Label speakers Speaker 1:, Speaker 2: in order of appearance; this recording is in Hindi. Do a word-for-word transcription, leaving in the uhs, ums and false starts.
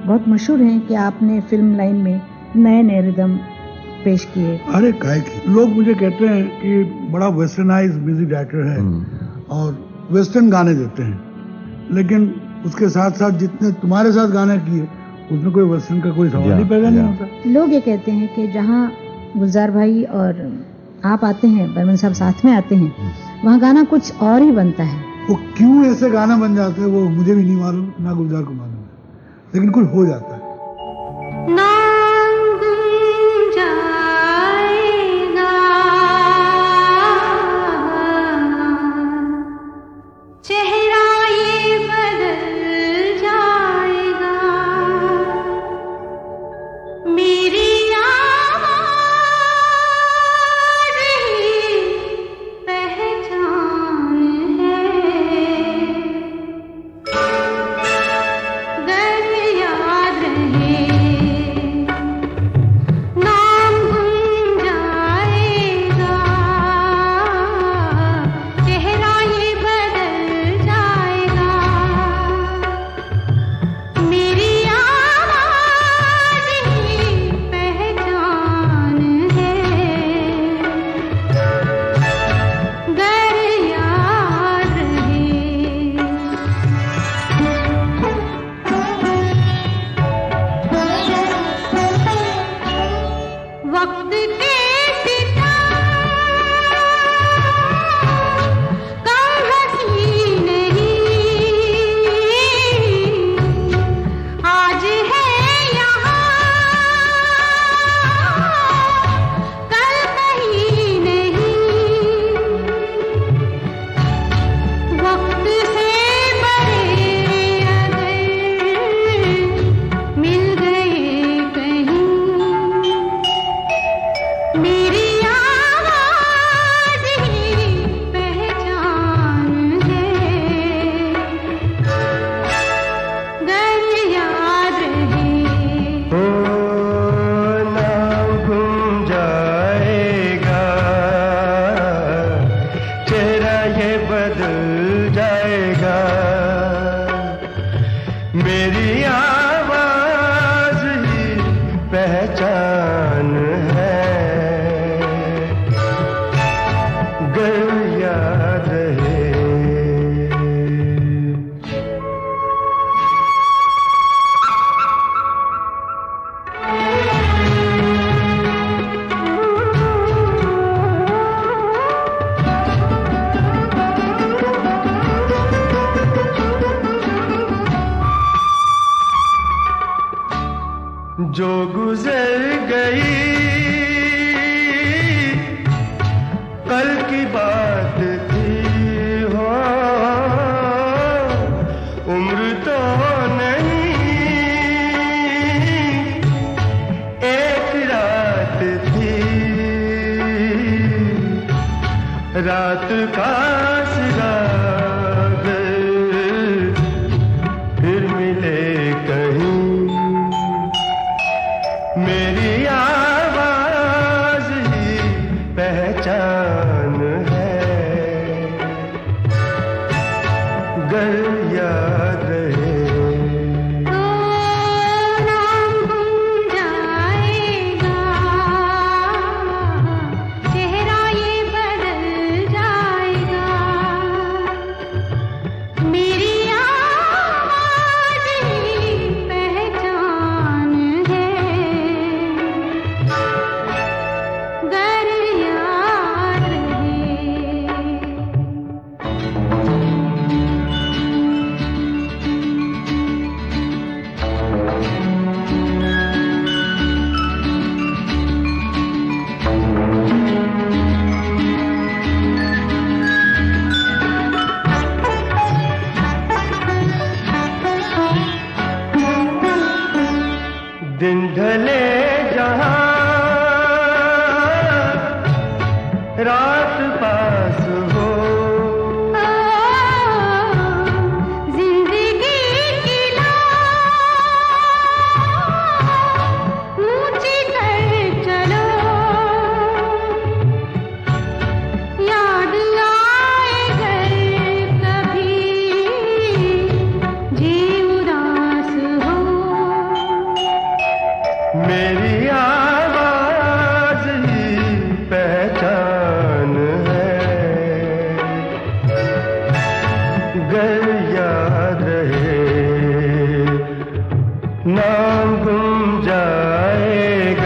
Speaker 1: बहुत मशहूर हैं कि आपने फिल्म लाइन में नए नए रिदम पेश किए।
Speaker 2: अरे काय की लोग मुझे कहते हैं कि बड़ा वेस्टर्नाइज म्यूजिक डायरेक्टर है और वेस्टर्न गाने देते हैं, लेकिन उसके साथ साथ जितने तुम्हारे साथ गाने किए उसमें कोई वेस्टर्न का कोई सवाल ही पैदा नहीं होता।
Speaker 1: लोग ये कहते हैं कि जहाँ गुलजार भाई और आप आते हैं, बर्मन साहब साथ में आते हैं, वहाँ गाना कुछ और ही बनता है।
Speaker 2: वो क्यों ऐसे गाना बन जाते हैं वो मुझे भी नहीं मालूम, ना गुलजार को मालूम है, लेकिन कुछ हो जाता है।
Speaker 3: जो गुजर गई कल की बात थी हो, उम्र तो नहीं एक रात थी, रात का फिर मिले कहीं, मेरी आवाज ही पहचान है, गर याद रहे
Speaker 4: तो नाम गुम जाएगा, चेहरा ये बदल जाएगा।
Speaker 3: मेरी आवाज ही पहचान है। गर याद रहे नाम गुम जाएगा।